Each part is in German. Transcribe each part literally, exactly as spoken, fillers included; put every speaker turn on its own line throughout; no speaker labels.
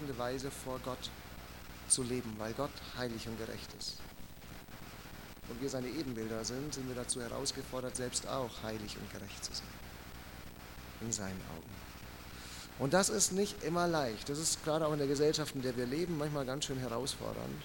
entsprechende Weise vor Gott zu leben, weil Gott heilig und gerecht ist. Und wir seine Ebenbilder sind, sind wir dazu herausgefordert, selbst auch heilig und gerecht zu sein. In seinen Augen. Und das ist nicht immer leicht. Das ist gerade auch in der Gesellschaft, in der wir leben, manchmal ganz schön herausfordernd.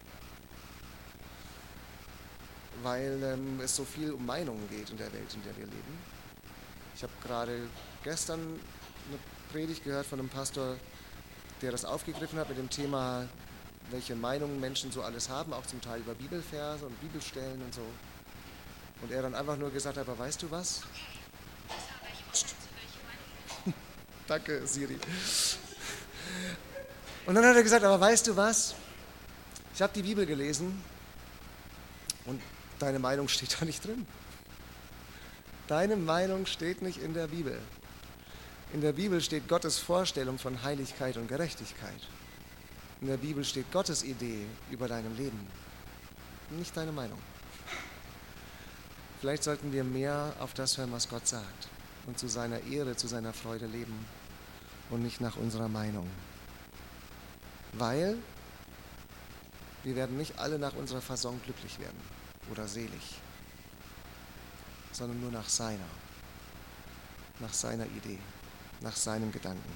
Weil ähm, es so viel um Meinungen geht in der Welt, in der wir leben. Ich habe gerade gestern eine Predigt gehört von einem Pastor, der das aufgegriffen hat mit dem Thema, welche Meinungen Menschen so alles haben, auch zum Teil über Bibelverse und Bibelstellen und so. Und er dann einfach nur gesagt hat, aber weißt du was? Danke, Siri. Und dann hat er gesagt, aber weißt du was? Ich habe die Bibel gelesen und deine Meinung steht da nicht drin. Deine Meinung steht nicht in der Bibel. In der Bibel steht Gottes Vorstellung von Heiligkeit und Gerechtigkeit. In der Bibel steht Gottes Idee über deinem Leben, nicht deine Meinung. Vielleicht sollten wir mehr auf das hören, was Gott sagt und zu seiner Ehre, zu seiner Freude leben und nicht nach unserer Meinung. Weil wir werden nicht alle nach unserer Fasson glücklich werden oder selig, sondern nur nach seiner, nach seiner Idee, nach seinem Gedanken.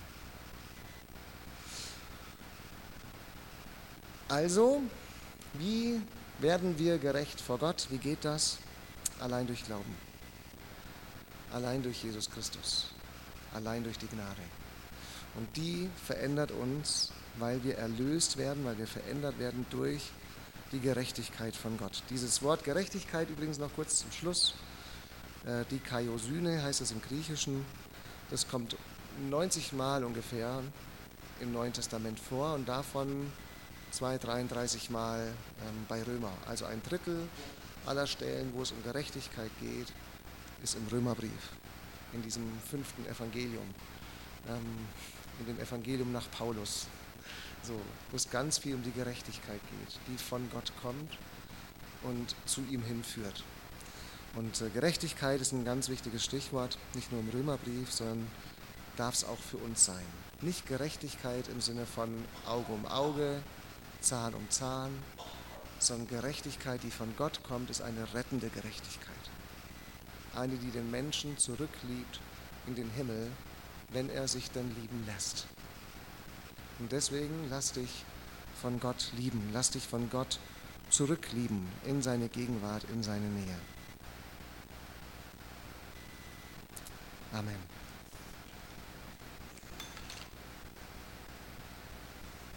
Also, wie werden wir gerecht vor Gott? Wie geht das? Allein durch Glauben. Allein durch Jesus Christus. Allein durch die Gnade. Und die verändert uns, weil wir erlöst werden, weil wir verändert werden durch die Gerechtigkeit von Gott. Dieses Wort Gerechtigkeit übrigens noch kurz zum Schluss. Äh, die Kaiosyne heißt es im Griechischen. Das kommt neunzig Mal ungefähr im Neuen Testament vor und davon zweihundertdreiunddreißig Mal ähm, bei Römer. Also ein Drittel aller Stellen, wo es um Gerechtigkeit geht, ist im Römerbrief, in diesem fünften Evangelium, ähm, in dem Evangelium nach Paulus, so, wo es ganz viel um die Gerechtigkeit geht, die von Gott kommt und zu ihm hinführt. Und äh, Gerechtigkeit ist ein ganz wichtiges Stichwort, nicht nur im Römerbrief, sondern darf es auch für uns sein. Nicht Gerechtigkeit im Sinne von Auge um Auge, Zahn um Zahn, sondern Gerechtigkeit, die von Gott kommt, ist eine rettende Gerechtigkeit. Eine, die den Menschen zurückliebt in den Himmel, wenn er sich denn lieben lässt. Und deswegen lass dich von Gott lieben, lass dich von Gott zurücklieben in seine Gegenwart, in seine Nähe. Amen.